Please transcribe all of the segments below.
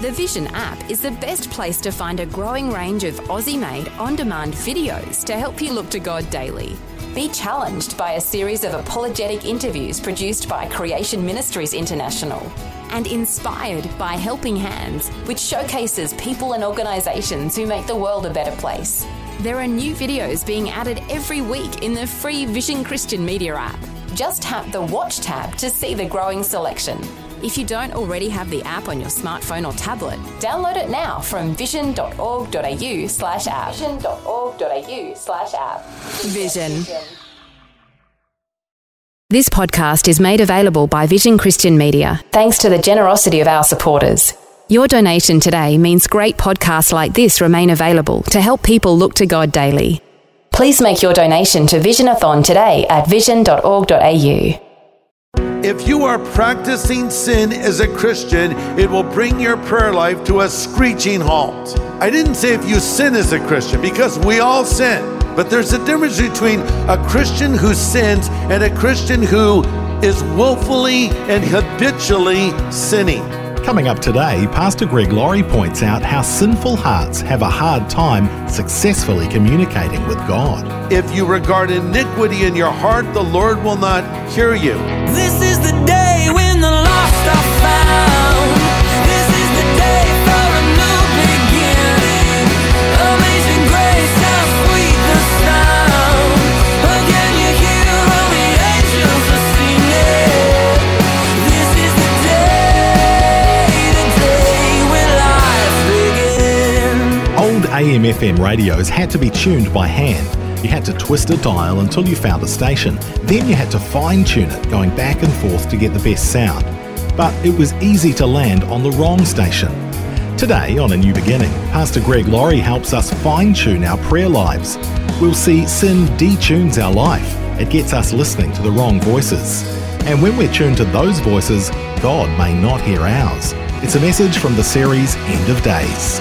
The Vision app is the best place to find a growing range of Aussie-made, on-demand videos to help you look to God daily. Be challenged by a series of apologetic interviews produced by Creation Ministries International, and inspired by Helping Hands, which showcases people and organisations who make the world a better place. There are new videos being added every week in the free Vision Christian Media app. Just tap the Watch tab to see the growing selection. If you don't already have the app on your smartphone or tablet, download it now from vision.org.au/app. Vision.org.au/app. Vision. This podcast is made available by Vision Christian Media, thanks to the generosity of our supporters. Your donation today means great podcasts like this remain available to help people look to God daily. Please make your donation to Visionathon today at vision.org.au. If you are practicing sin as a Christian, it will bring your prayer life to a screeching halt. I didn't say if you sin as a Christian, because we all sin. But there's a difference between a Christian who sins and a Christian who is willfully and habitually sinning. Coming up today, Pastor Greg Laurie points out how sinful hearts have a hard time successfully communicating with God. If you regard iniquity in your heart, the Lord will not hear you. This is the day when the lost are found. This is the day for a new beginning. Amazing grace, how sweet the sound. Again you hear all the angels are singing. This is the day when life begins. Old AM/FM radios had to be tuned by hand. You had to twist a dial until you found a station. Then you had to fine-tune it, going back and forth to get the best sound. But it was easy to land on the wrong station. Today, on A New Beginning, Pastor Greg Laurie helps us fine-tune our prayer lives. We'll see sin detunes our life. It gets us listening to the wrong voices. And when we're tuned to those voices, God may not hear ours. It's a message from the series End of Days.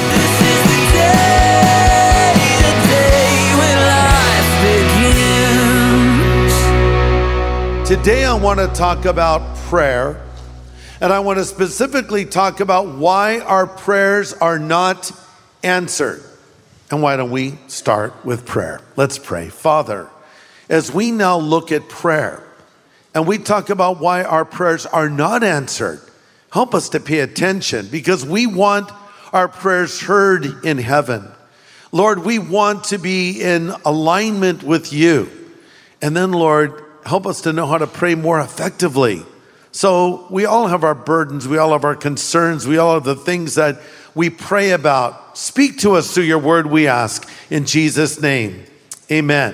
Today I want to talk about prayer, and I want to specifically talk about why our prayers are not answered. And why don't we start with prayer? Let's pray. Father, as we now look at prayer, and we talk about why our prayers are not answered, help us to pay attention, because we want our prayers heard in heaven. Lord, we want to be in alignment with you. And then, Lord, help us to know how to pray more effectively. So we all have our burdens. We all have our concerns. We all have the things that we pray about. Speak to us through your word, we ask, in Jesus' name. Amen.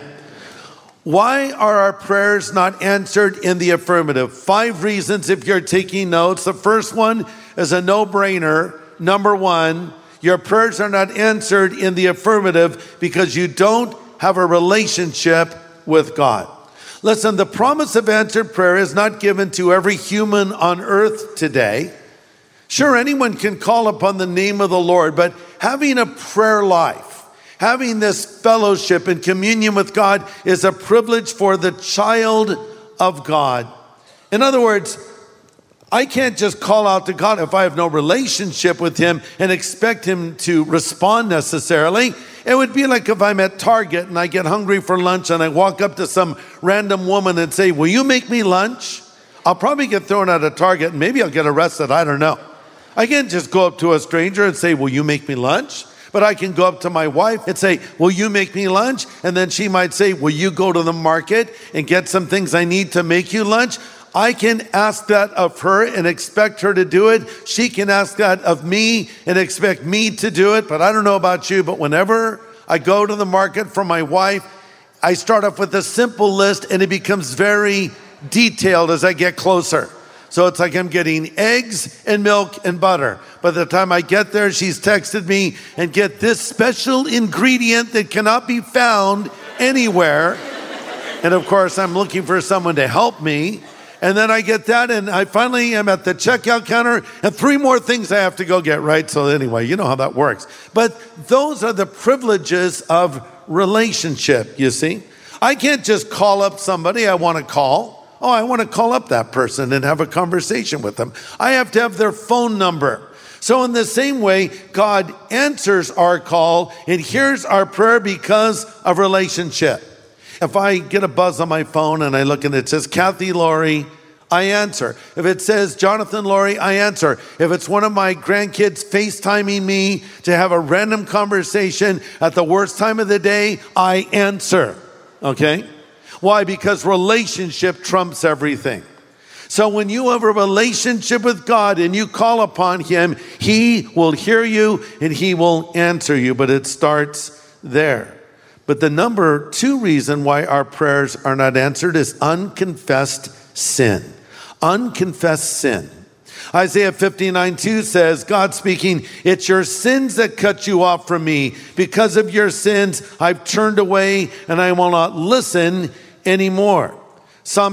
Why are our prayers not answered in the affirmative? 5 reasons if you're taking notes. The first one is a no-brainer. Number 1, your prayers are not answered in the affirmative because you don't have a relationship with God. Listen, the promise of answered prayer is not given to every human on earth today. Sure, anyone can call upon the name of the Lord, but having a prayer life, having this fellowship and communion with God is a privilege for the child of God. In other words, I can't just call out to God if I have no relationship with him and expect him to respond necessarily. It would be like if I'm at Target and I get hungry for lunch and I walk up to some random woman and say, will you make me lunch? I'll probably get thrown out of Target and maybe I'll get arrested. I don't know. I can't just go up to a stranger and say, will you make me lunch? But I can go up to my wife and say, will you make me lunch? And then she might say, will you go to the market and get some things I need to make you lunch? I can ask that of her and expect her to do it. She can ask that of me and expect me to do it. But I don't know about you, but whenever I go to the market for my wife, I start off with a simple list and it becomes very detailed as I get closer. So it's like I'm getting eggs and milk and butter. By the time I get there, she's texted me and get this special ingredient that cannot be found anywhere. And of course, I'm looking for someone to help me. And then I get that, and I finally am at the checkout counter, and 3 more things I have to go get, right? So anyway, you know how that works. But those are the privileges of relationship, you see. I can't just call up somebody I want to call. Oh, I want to call up that person and have a conversation with them. I have to have their phone number. So in the same way, God answers our call and hears our prayer because of relationship. If I get a buzz on my phone and I look and it says, Kathy Laurie, I answer. If it says Jonathan Laurie, I answer. If it's one of my grandkids FaceTiming me to have a random conversation at the worst time of the day, I answer. Okay? Why? Because relationship trumps everything. So when you have a relationship with God and you call upon him, he will hear you and he will answer you. But it starts there. But the number 2 reason why our prayers are not answered is unconfessed sin. Unconfessed sin. Isaiah 59:2 says, God speaking, it's your sins that cut you off from me. Because of your sins, I've turned away and I will not listen anymore. Psalm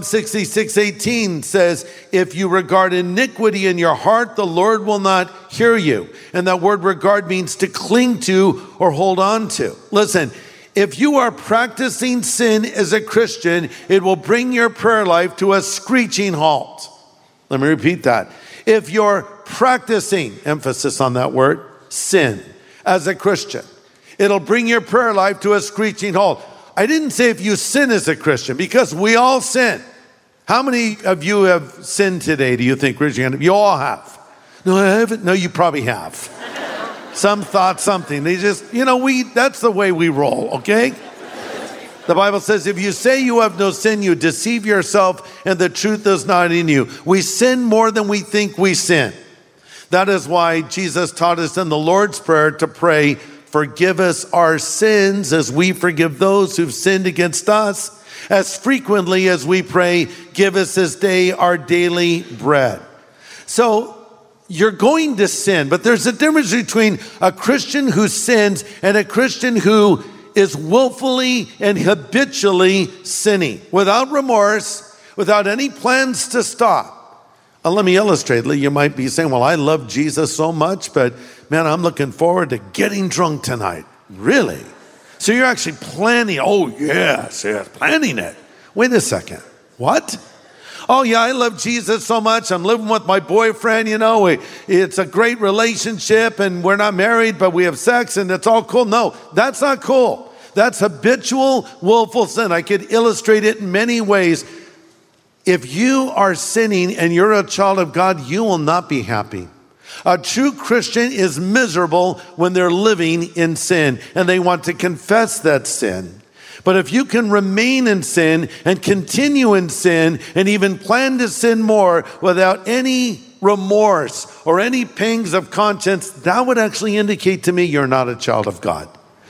66:18 says, if you regard iniquity in your heart, the Lord will not hear you. And that word regard means to cling to or hold on to. Listen, if you are practicing sin as a Christian, it will bring your prayer life to a screeching halt. Let me repeat that. If you're practicing, emphasis on that word, sin as a Christian, it'll bring your prayer life to a screeching halt. I didn't say if you sin as a Christian, because we all sin. How many of you have sinned today, do you think? Raise your hand. You all have. No, I haven't. No, you probably have. Some thought something. They just, that's the way we roll, okay? The Bible says, if you say you have no sin, you deceive yourself and the truth is not in you. We sin more than we think we sin. That is why Jesus taught us in the Lord's Prayer to pray, forgive us our sins as we forgive those who've sinned against us. As frequently as we pray, give us this day our daily bread. So, you're going to sin, but there's a difference between a Christian who sins and a Christian who is willfully and habitually sinning, without remorse, without any plans to stop. Let me illustrate. You might be saying, well, I love Jesus so much, but man, I'm looking forward to getting drunk tonight. Really? So you're actually planning, yes, planning it. Wait a second. What? Oh yeah, I love Jesus so much. I'm living with my boyfriend, it's a great relationship and we're not married, but we have sex and it's all cool. No, that's not cool. That's habitual, willful sin. I could illustrate it in many ways. If you are sinning and you're a child of God, you will not be happy. A true Christian is miserable when they're living in sin and they want to confess that sin. But if you can remain in sin and continue in sin and even plan to sin more without any remorse or any pangs of conscience, that would actually indicate to me you're not a child of God.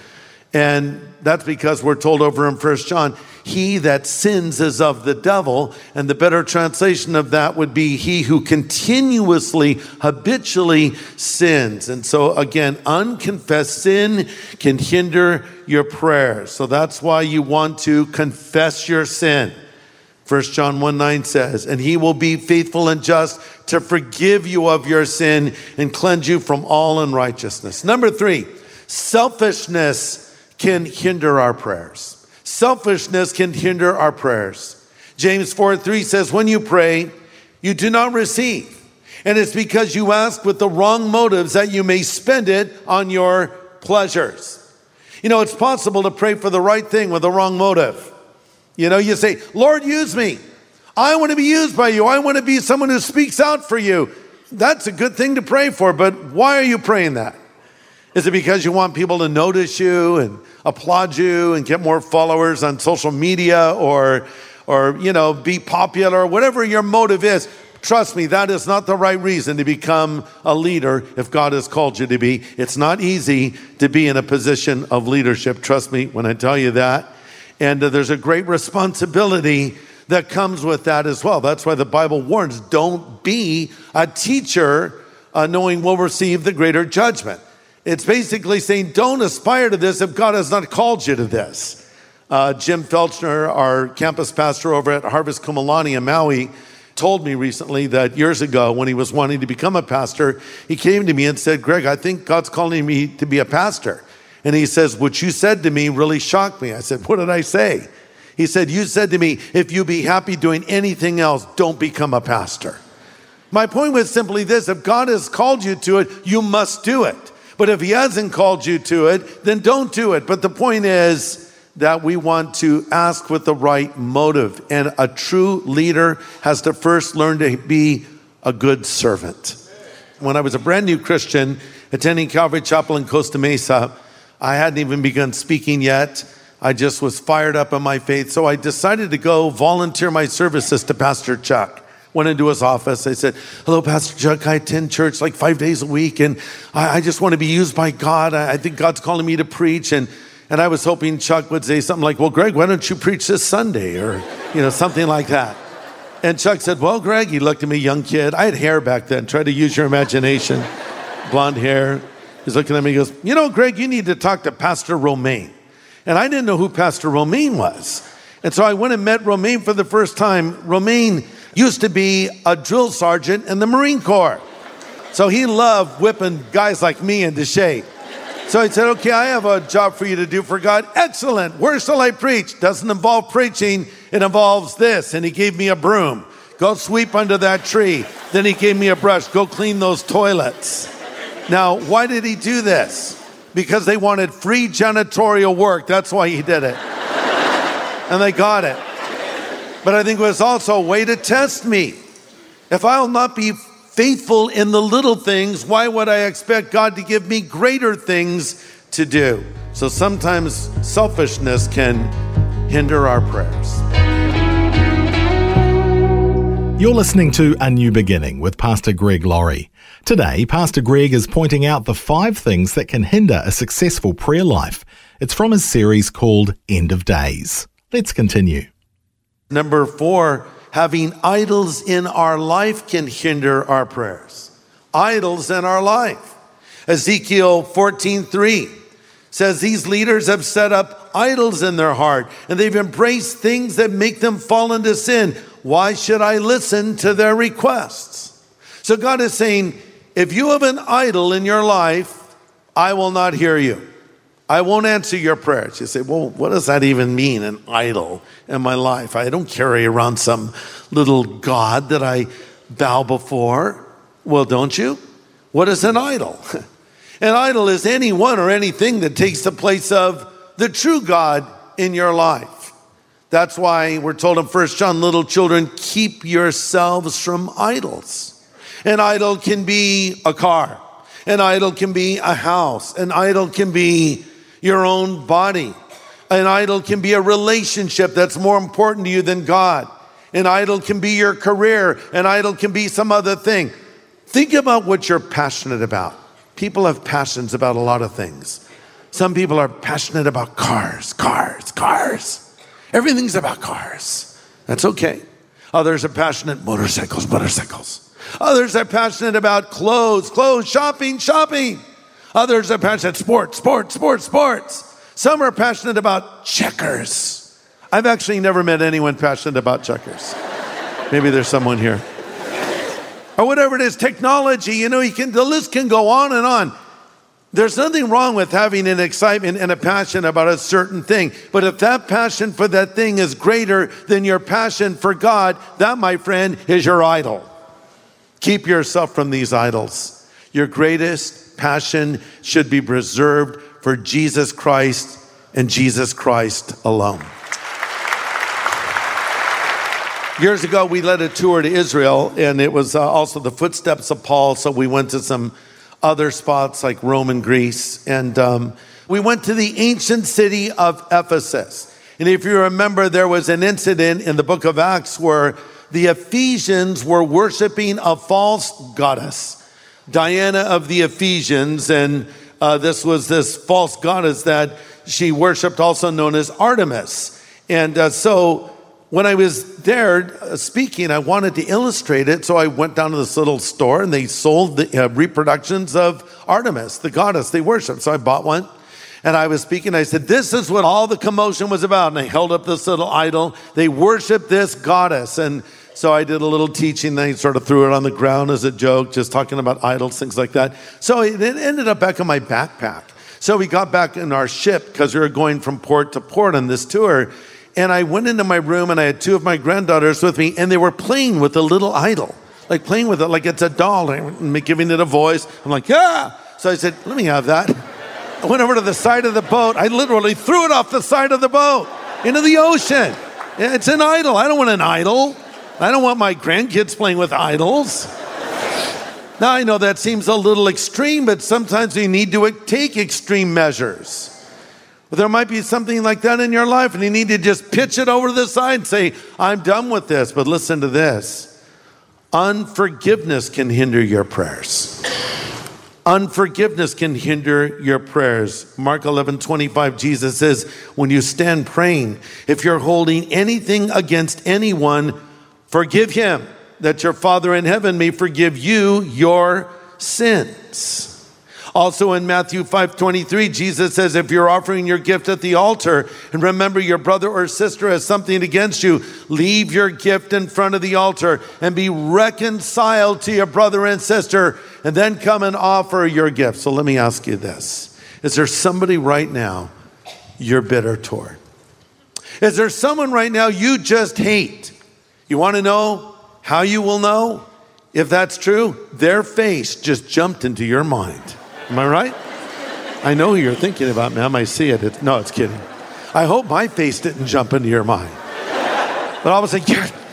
And that's because we're told over in 1 John, he that sins is of the devil. And the better translation of that would be he who continuously, habitually sins. And so again, unconfessed sin can hinder your prayers. So that's why you want to confess your sin. 1 John 1:9 says, and he will be faithful and just to forgive you of your sin and cleanse you from all unrighteousness. Number 3, selfishness can hinder our prayers. Selfishness can hinder our prayers. James 4:3 says, when you pray, you do not receive. And it's because you ask with the wrong motives that you may spend it on your pleasures. It's possible to pray for the right thing with the wrong motive. You say, Lord, use me. I want to be used by you. I want to be someone who speaks out for you. That's a good thing to pray for, but why are you praying that? Is it because you want people to notice you and applaud you and get more followers on social media or be popular, whatever your motive is? Trust me, that is not the right reason to become a leader if God has called you to be. It's not easy to be in a position of leadership. Trust me when I tell you that. And there's a great responsibility that comes with that as well. That's why the Bible warns, don't be a teacher knowing we'll receive the greater judgment. It's basically saying, don't aspire to this if God has not called you to this. Jim Felchner, our campus pastor over at Harvest Kumulani in Maui, told me recently that years ago when he was wanting to become a pastor, he came to me and said, Greg, I think God's calling me to be a pastor. And he says, what you said to me really shocked me. I said, what did I say? He said, you said to me, if you be happy doing anything else, don't become a pastor. My point was simply this: if God has called you to it, you must do it. But if he hasn't called you to it, then don't do it. But the point is that we want to ask with the right motive. And a true leader has to first learn to be a good servant. When I was a brand new Christian attending Calvary Chapel in Costa Mesa, I hadn't even begun speaking yet. I just was fired up on my faith. So I decided to go volunteer my services to Pastor Chuck. Went into his office. I said, hello, Pastor Chuck. I attend church like 5 days a week, and I just want to be used by God. I think God's calling me to preach. And I was hoping Chuck would say something like, well, Greg, why don't you preach this Sunday? Or, something like that. And Chuck said, well, Greg, he looked at me, young kid. I had hair back then. Try to use your imagination. Blonde hair. He's looking at me, he goes, Greg, you need to talk to Pastor Romaine. And I didn't know who Pastor Romaine was. And so I went and met Romaine for the first time. Romaine used to be a drill sergeant in the Marine Corps. So he loved whipping guys like me into shape. So I said, okay, I have a job for you to do for God. Excellent. Where shall I preach? Doesn't involve preaching. It involves this. And he gave me a broom. Go sweep under that tree. Then he gave me a brush. Go clean those toilets. Now, why did he do this? Because they wanted free janitorial work. That's why he did it. And they got it. But I think it was also a way to test me. If I'll not be faithful in the little things, why would I expect God to give me greater things to do? So sometimes selfishness can hinder our prayers. You're listening to A New Beginning with Pastor Greg Laurie. Today, Pastor Greg is pointing out the 5 things that can hinder a successful prayer life. It's from his series called End of Days. Let's continue. Number 4, having idols in our life can hinder our prayers. Idols in our life. Ezekiel 14:3 says these leaders have set up idols in their heart, and they've embraced things that make them fall into sin. Why should I listen to their requests? So God is saying, if you have an idol in your life, I will not hear you. I won't answer your prayers. You say, well, what does that even mean, an idol in my life? I don't carry around some little God that I bow before. Well, don't you? What is an idol? An idol is anyone or anything that takes the place of the true God in your life. That's why we're told in 1 John, little children, keep yourselves from idols. An idol can be a car. An idol can be a house. An idol can be your own body. An idol can be a relationship that's more important to you than God. An idol can be your career. An idol can be some other thing. Think about what you're passionate about. People have passions about a lot of things. Some people are passionate about cars. Everything's about cars. That's okay. Others are passionate motorcycles. Others are passionate about clothes, shopping. Others are passionate sports. Some are passionate about checkers. I've actually never met anyone passionate about checkers. Maybe there's someone here. Or whatever it is, technology, the list can go on and on. There's nothing wrong with having an excitement and a passion about a certain thing. But if that passion for that thing is greater than your passion for God, that, my friend, is your idol. Keep yourself from these idols. Your greatest passion should be preserved for Jesus Christ and Jesus Christ alone. Years ago, we led a tour to Israel, and it was also the footsteps of Paul. So we went to some other spots like Rome and Greece. And we went to the ancient city of Ephesus. And if you remember, there was an incident in the book of Acts where the Ephesians were worshiping a false goddess, Diana of the Ephesians. And this was this false goddess that she worshiped, also known as Artemis. And so when I was there speaking, I wanted to illustrate it. So I went down to this little store and they sold the reproductions of Artemis, the goddess they worshiped. So I bought one and I was speaking. I said, this is what all the commotion was about. And I held up this little idol. They worship this goddess. And so I did a little teaching. Then I sort of threw it on the ground as a joke, just talking about idols, things like that. So it ended up back in my backpack. So we got back in our ship because we were going from port to port on this tour. And I went into my room and I had 2 of my granddaughters with me and they were playing with a little idol. like playing with it like it's a doll, and giving it a voice. I'm like, yeah. So I said, let me have that. I went over to the side of the boat. I literally threw it off the side of the boat into the ocean. It's an idol. I don't want an idol. I don't want my grandkids playing with idols. Now, I know that seems a little extreme, but sometimes we need to take extreme measures. But there might be something like that in your life, and you need to just pitch it over to the side and say, I'm done with this. But listen to this. Unforgiveness can hinder your prayers. Unforgiveness can hinder your prayers. Mark 11:25, Jesus says, when you stand praying, if you're holding anything against anyone, forgive him, that your Father in heaven may forgive you your sins. Also in Matthew 5:23, Jesus says, if you're offering your gift at the altar and remember your brother or sister has something against you, leave your gift in front of the altar and be reconciled to your brother and sister, and then come and offer your gift. So let me ask you this. Is there somebody right now you're bitter toward? Is there someone right now you just hate? You want to know how you will know if that's true? Their face just jumped into your mind. Am I right? I know who you're thinking about, ma'am. I see it. No, it's kidding. I hope my face didn't jump into your mind. But all of a sudden,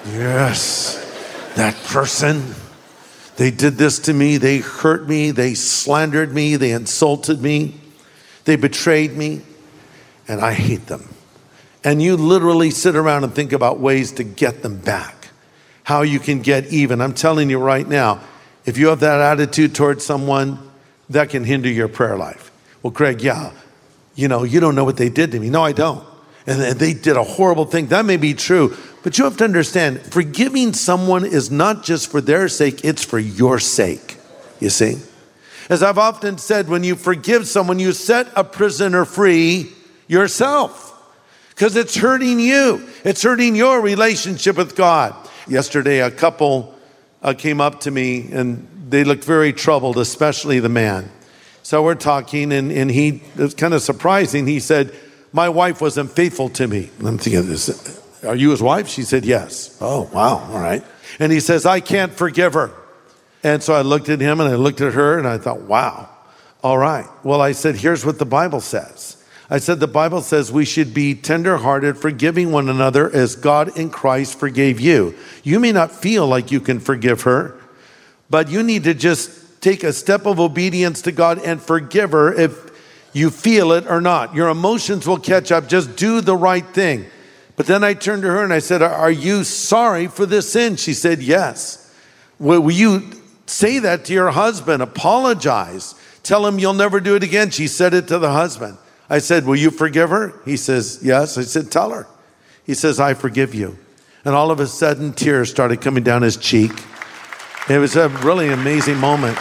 yes, that person, they did this to me. They hurt me. They slandered me. They insulted me. They betrayed me. And I hate them. And you literally sit around and think about ways to get them back. How you can get even. I'm telling you right now, if you have that attitude towards someone, that can hinder your prayer life. Well, Greg, yeah, you don't know what they did to me. No, I don't. And they did a horrible thing. That may be true, but you have to understand, forgiving someone is not just for their sake, it's for your sake, you see? As I've often said, when you forgive someone, you set a prisoner free yourself, because it's hurting you. It's hurting your relationship with God. Yesterday, a couple came up to me, and they looked very troubled, especially the man. So we're talking, and it was kind of surprising. He said, my wife wasn't faithful to me. And I'm thinking, are you his wife? She said, yes. Oh, wow, all right. And he says, I can't forgive her. And so I looked at him, and I looked at her, and I thought, wow, all right. Well, I said, here's what the Bible says. I said, the Bible says we should be tenderhearted, forgiving one another as God in Christ forgave you. You may not feel like you can forgive her, but you need to just take a step of obedience to God and forgive her if you feel it or not. Your emotions will catch up. Just do the right thing. But then I turned to her and I said, are you sorry for this sin? She said, yes. Will you say that to your husband? Apologize. Tell him you'll never do it again. She said it to the husband. I said, will you forgive her? He says, yes. I said, tell her. He says, I forgive you. And all of a sudden, tears started coming down his cheek. It was a really amazing moment.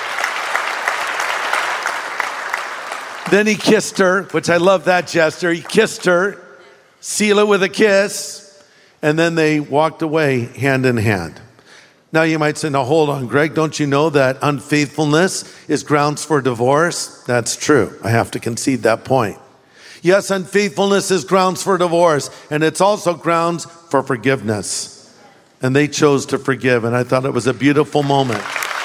Then he kissed her, which I love that gesture. He kissed her, seal it with a kiss, and then they walked away hand in hand. Now you might say, now hold on, Greg, don't you know that unfaithfulness is grounds for divorce? That's true. I have to concede that point. Yes, unfaithfulness is grounds for divorce, and it's also grounds for forgiveness. And they chose to forgive, and I thought it was a beautiful moment.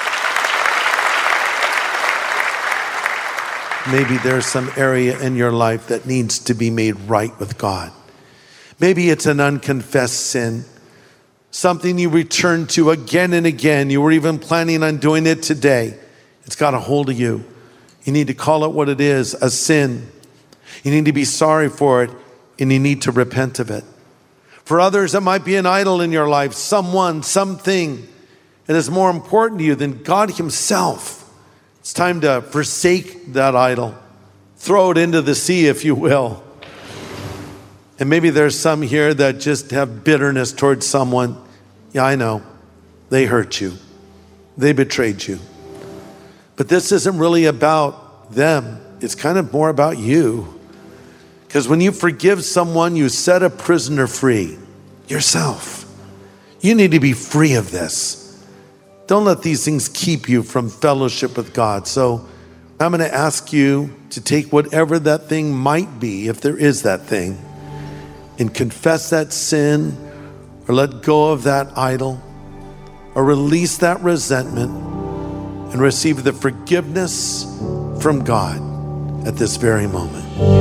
Maybe there's some area in your life that needs to be made right with God. Maybe it's an unconfessed sin, something you return to again and again. You were even planning on doing it today. It's got a hold of you. You need to call it what it is, a sin. You need to be sorry for it, and you need to repent of it. For others, it might be an idol in your life, someone, something that is more important to you than God himself. It's time to forsake that idol. Throw it into the sea, if you will. And maybe there's some here that just have bitterness towards someone. Yeah, I know. They hurt you. They betrayed you. But this isn't really about them. It's kind of more about you. Because when you forgive someone, you set a prisoner free. Yourself. You need to be free of this. Don't let these things keep you from fellowship with God. So I'm going to ask you to take whatever that thing might be, if there is that thing, and confess that sin or let go of that idol or release that resentment and receive the forgiveness from God at this very moment.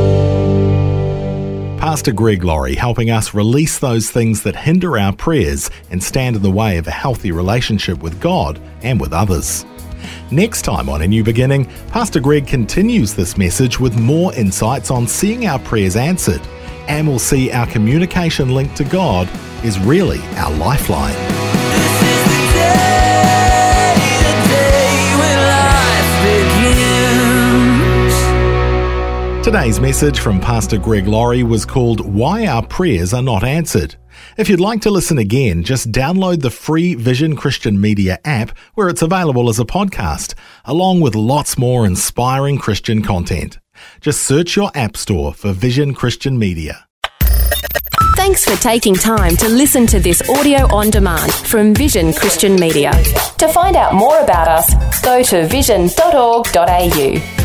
Pastor Greg Laurie helping us release those things that hinder our prayers and stand in the way of a healthy relationship with God and with others. Next time on A New Beginning, Pastor Greg continues this message with more insights on seeing our prayers answered, and we'll see our communication link to God is really our lifeline. Today's message from Pastor Greg Laurie was called Why Our Prayers Are Not Answered. If you'd like to listen again, just download the free Vision Christian Media app where it's available as a podcast, along with lots more inspiring Christian content. Just search your app store for Vision Christian Media. Thanks for taking time to listen to this audio on demand from Vision Christian Media. To find out more about us, go to vision.org.au.